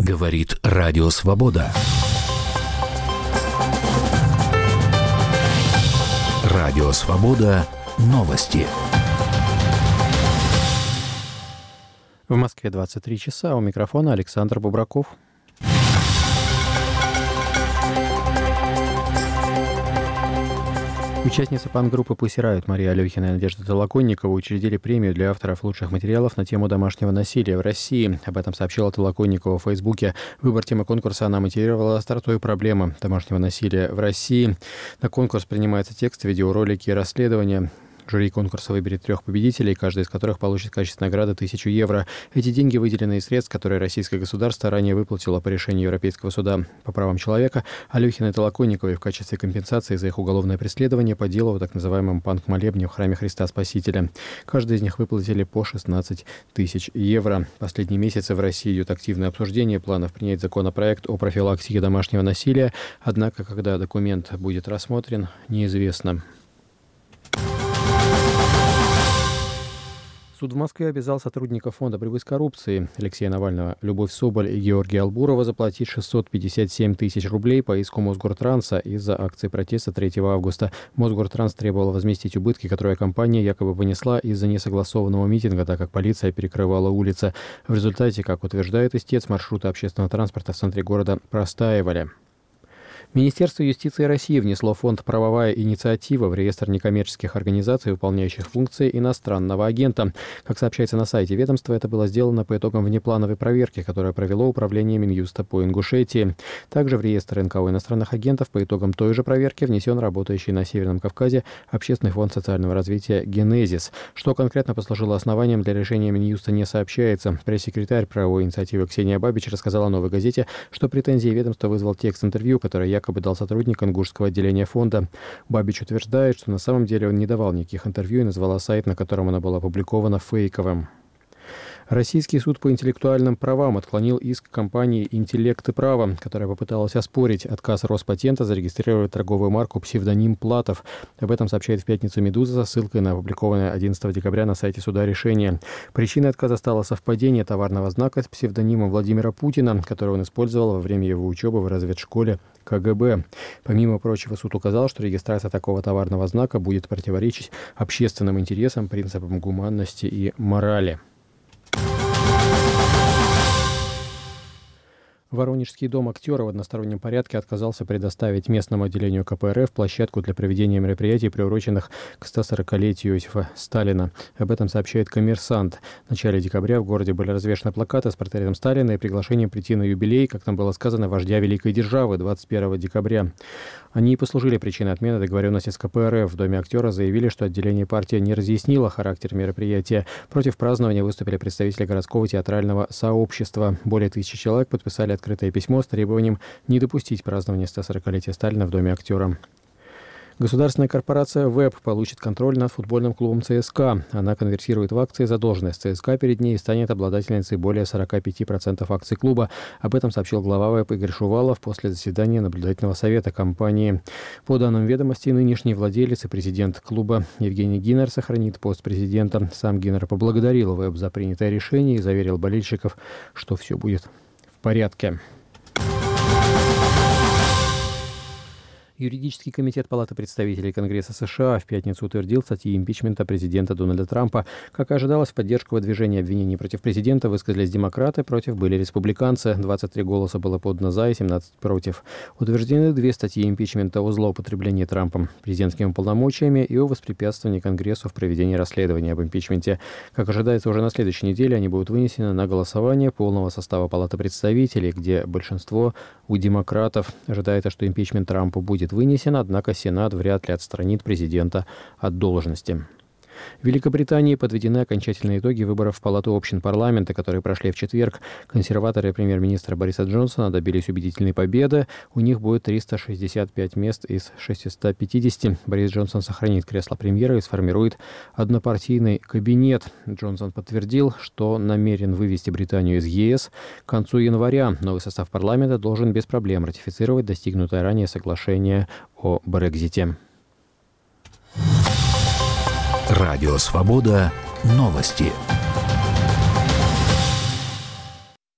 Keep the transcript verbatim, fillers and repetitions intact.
Говорит Радио Свобода. Радио Свобода. Новости. В Москве двадцать три часа. У микрофона Александр Бубраков. Участницы панк-группы Pussy Riot Мария Алехина и Надежда Толоконникова учредили премию для авторов лучших материалов на тему домашнего насилия в России. Об этом сообщила Толоконникова в Фейсбуке. Выбор темы конкурса она мотивировала остротой проблемы домашнего насилия в России. На конкурс принимается текст, видеоролики и расследования. Жюри конкурса выберет трех победителей, каждый из которых получит в качестве награды тысячу евро. Эти деньги выделены из средств, которые российское государство ранее выплатило по решению Европейского суда по правам человека Алехиной и Толоконниковой в качестве компенсации за их уголовное преследование по делу о так называемом панк-молебне в храме Христа Спасителя. Каждый из них выплатили по шестнадцать тысяч евро. Последние месяцы в России идет активное обсуждение планов принять законопроект о профилактике домашнего насилия. Однако, когда документ будет рассмотрен, неизвестно. Суд в Москве обязал сотрудников фонда борьбы с коррупцией Алексея Навального, Любовь Соболь и Георгия Албурова заплатить шестьсот пятьдесят семь тысяч рублей по иску Мосгортранса из-за акции протеста третьего августа. Мосгортранс требовал возместить убытки, которые компания якобы понесла из-за несогласованного митинга, так как полиция перекрывала улицы. В результате, как утверждает истец, маршруты общественного транспорта в центре города простаивали. Министерство юстиции России внесло в фонд «Правовая инициатива» в реестр некоммерческих организаций, выполняющих функции иностранного агента. Как сообщается на сайте ведомства, это было сделано по итогам внеплановой проверки, которую провело Управление Минюста по Ингушетии. Также в реестр эн ка о иностранных агентов по итогам той же проверки внесен работающий на Северном Кавказе Общественный фонд социального развития «Генезис». Что конкретно послужило основанием для решения Минюста, не сообщается. Пресс-секретарь правовой инициативы Ксения Бабич рассказала «Новой газете», что претензии ведомства вызвал текст интервью, который якобы дал сотрудник ингушского отделения фонда. Бабич утверждает, что на самом деле он не давал никаких интервью и назвала сайт, на котором оно было опубликовано, фейковым. Российский суд по интеллектуальным правам отклонил иск компании «Интеллект и право», которая попыталась оспорить отказ Роспатента зарегистрировать торговую марку «Псевдоним Платов». Об этом сообщает в пятницу «Медуза» со ссылкой на опубликованное одиннадцатого декабря на сайте суда решение. Причиной отказа стало совпадение товарного знака с псевдонимом Владимира Путина, который он использовал во время его учебы в разведшколе ка гэ бэ. Помимо прочего, суд указал, что регистрация такого товарного знака будет противоречить общественным интересам, принципам гуманности и морали. Воронежский дом актера в одностороннем порядке отказался предоставить местному отделению ка пэ эр эф площадку для проведения мероприятий, приуроченных к сто сорокалетию Иосифа Сталина. Об этом сообщает «Коммерсант». В начале декабря в городе были развешаны плакаты с портретом Сталина и приглашением прийти на юбилей, как там было сказано, вождя великой державы двадцать первого декабря. Они и послужили причиной отмены договоренности с ка пэ эр эф. В доме актера заявили, что отделение партии не разъяснило характер мероприятия. Против празднования выступили представители городского театрального сообщества. Более тысячи человек подписали открытое письмо с требованием не допустить празднования сто сорокалетия Сталина в доме актера. Государственная корпорация ВЭБ получит контроль над футбольным клубом цэ эс ка. Она конвертирует в акции задолженность цэ эс ка перед ней и станет обладательницей более сорок пять процентов акций клуба. Об этом сообщил глава ВЭБ Игорь Шувалов после заседания наблюдательного совета компании. По данным ведомости, нынешний владелец и президент клуба Евгений Гинер сохранит пост президента. Сам Гинер поблагодарил ВЭБ за принятое решение и заверил болельщиков, что все будет в порядке. Юридический комитет Палаты представителей Конгресса США в пятницу утвердил статьи импичмента президента Дональда Трампа. Как и ожидалось, в поддержку выдвижения обвинений против президента высказались демократы, против были республиканцы. двадцать три голоса было подано за и семнадцать против. Утверждены две статьи импичмента о злоупотреблении Трампом президентскими полномочиями и о воспрепятствовании Конгрессу в проведении расследования об импичменте. Как ожидается, уже на следующей неделе они будут вынесены на голосование полного состава Палаты представителей, где большинство у демократов. Ожидается, что импичмент Трампу будет вынесен, однако Сенат вряд ли отстранит президента от должности. В Великобритании подведены окончательные итоги выборов в Палату общин парламента, которые прошли в четверг. Консерваторы премьер-министра Бориса Джонсона добились убедительной победы. У них будет триста шестьдесят пять мест из шестисот пятидесяти. Борис Джонсон сохранит кресло премьера и сформирует однопартийный кабинет. Джонсон подтвердил, что намерен вывести Британию из е эс к концу января. Новый состав парламента должен без проблем ратифицировать достигнутое ранее соглашение о Брексите. Радио Свобода. Новости.